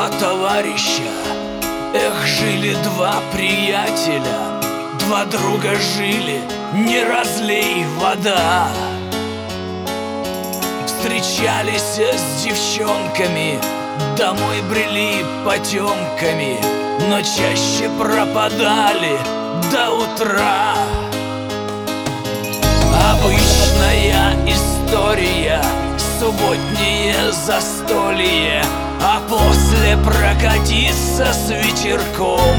два товарища. Эх, жили два приятеля, два друга жили, не разлей вода. Встречались с девчонками, домой брели потемками, но чаще пропадали до утра. Обычная история, субботнее застолье, а после прокатиться с ветерком.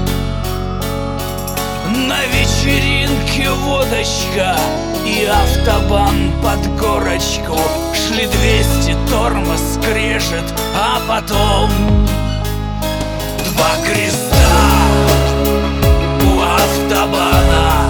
На вечеринке водочка и автобан под горочку. Шли 200, тормоз скрежет, а потом два креста у автобана.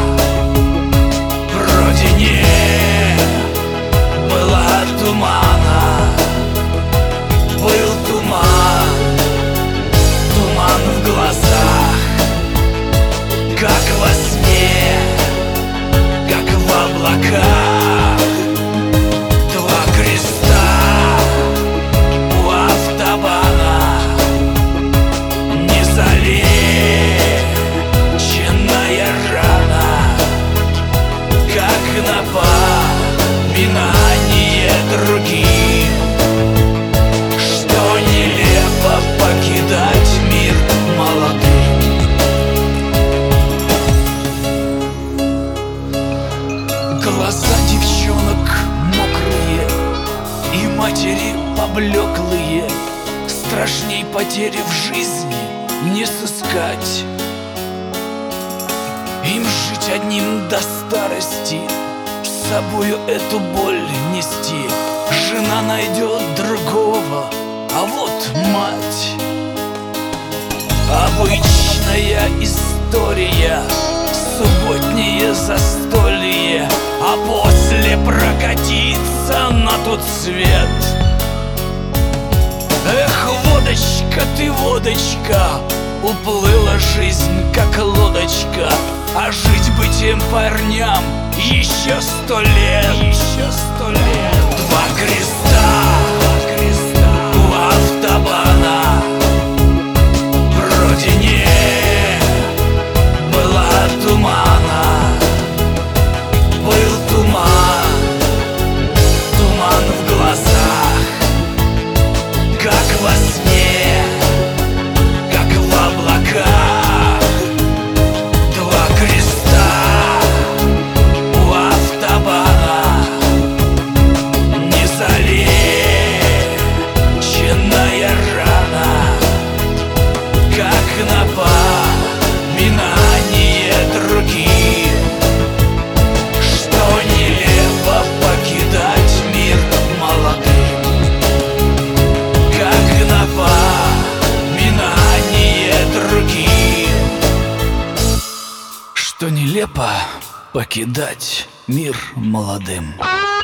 Вроде не было тумана, был туман, туман в глазах, как во сне, как в облаках. Два креста у автобана, не залеченная рана, как напоминание другим, что нелепо покидать мир молодым. Глаза девчонок мокрые и матери поблеклые. Страшней потери в жизни не сыскать. Им жить одним до старости, с собою эту боль нести. Жена найдет другого, а вот мать. Обычная история, субботнее застолье, а после прокатиться на тот свет. Эх, водочка ты, водочка, уплыла жизнь, как лодочка, а жить бы тем парням еще 100 лет. Еще 100 лет. Два креста у автобана. Вроде не было тумана, был туман, туман в глазах, как во сне, как в облаках. Два креста у автобана, не залеченная рана, как напоминание другим, что нелепо покидать мир молодым. Как напоминание другим, что нелепо покидать мир молодым.